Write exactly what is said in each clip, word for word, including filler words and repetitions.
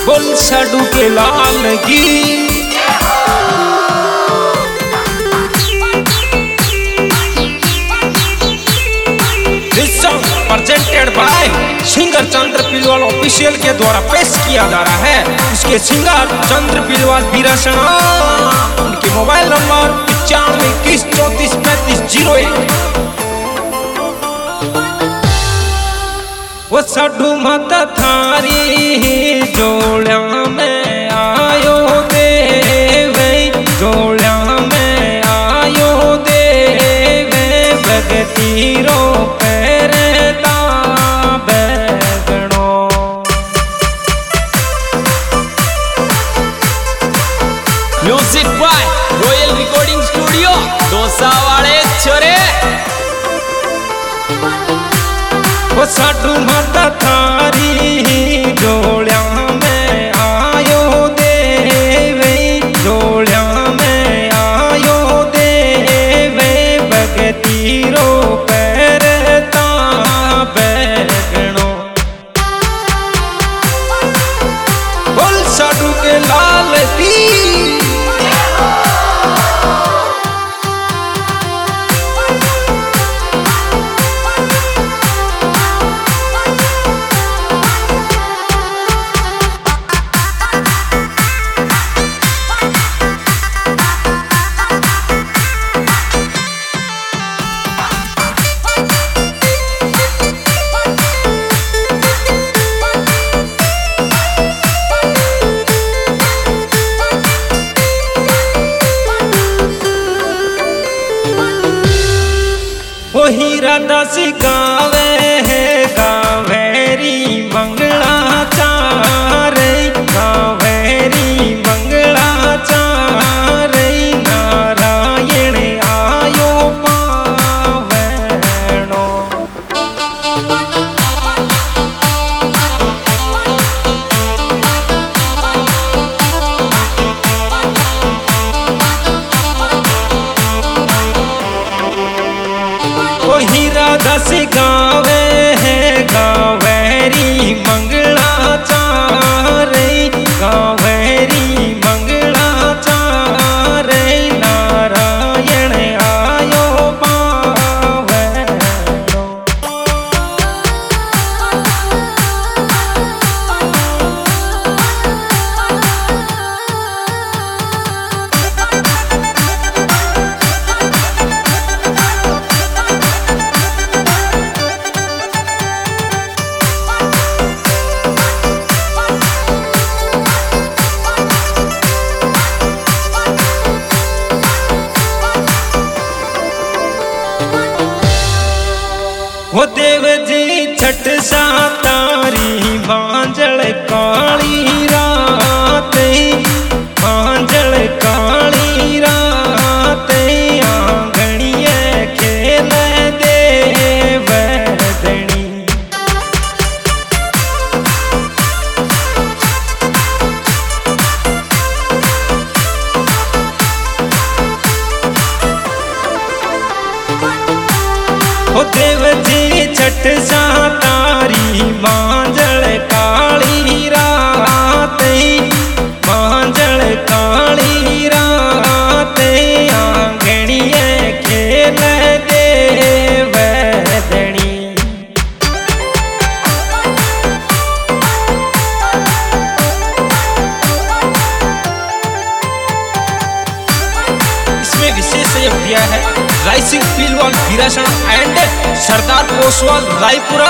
बोल साडू के लाल की। Presented by singer Chandra Pilwal official के द्वारा पेश किया जा रहा है। इसके सिंगर चंद्र पिलवाल बीरासना। उनके मोबाइल नंबर पचानवे इक्कीस चौतीस पैंतीस जीरो एक। वो साडू माता थारी जोड़ा में आयो देवे, जोड़ा में आयो देवे भगती रो music by Royal Recording Studio डोसा वाले छोरे। वो साडू माता थारी जोड़ा में आयो देवे, जोड़ा में आयो देवे भगती रो पैरता बैगणो। बोल साडू के लाल की। हीरा दास गावे है गावेरी मंगला चारे, गावेरी मंगला चारे नारायण आयो पावनो। हीरा दास गावे है गावेरी मंगला चारे, गावेरी मंगला चारे नारायण आयो पावनो। वो देव जी छठ सा तारी भांजल काली रात, भांजल काली रात आंगणिये खेल देव दणी। ओ देव जी छठ सा तारी मांजल काली रात, मांजल काली रात आंगणिये खेल देव दणी। इसमें विशेष सहयोग दिया है रायसिंह पिलवाल बीरासना एंड सरदार पोसवाल रायपुरा।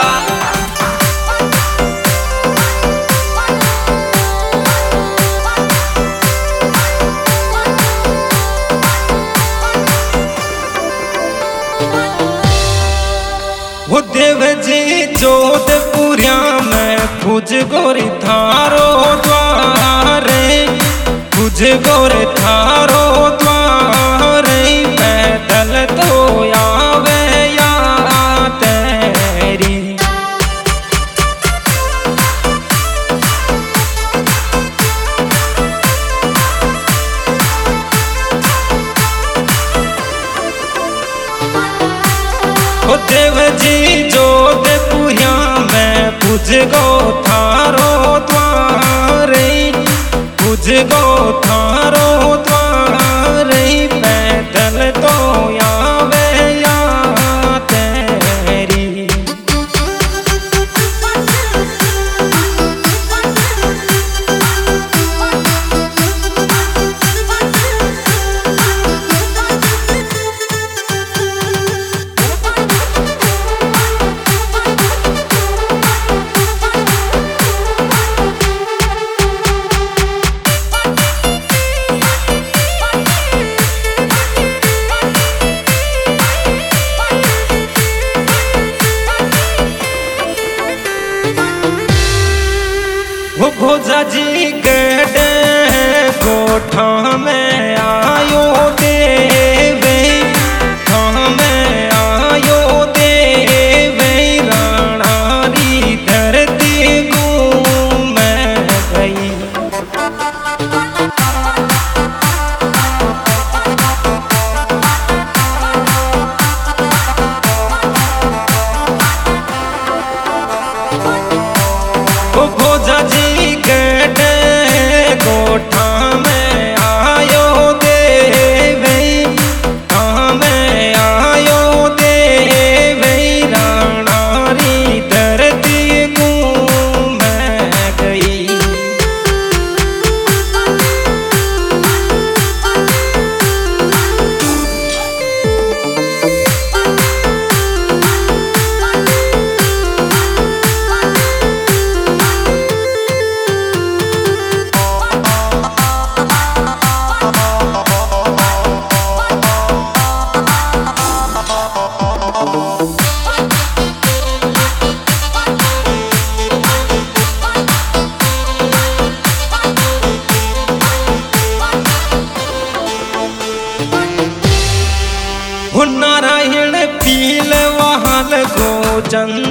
वो देव जी जोधपुरिया में पूज गोरी थारो द्वारे, पूज गोरे थारो द्वारे पैदल तो आवे या तेरी। ओ देव जी जोधपुरिया में पूज गो थारो द्वार। जगो थारो द्वार पैदल तो आवे या तेरी। वो भोजा जी गड़े गोठा में आयो देवे, हाँ में आयो देवे राणारी धरती घूम गई। वो भोजा जी गड़े गोठा में आयो देवे, हाँ में आयो देवे राणारी धरती घूम गई। नारायण पील वहाल गो चंद्र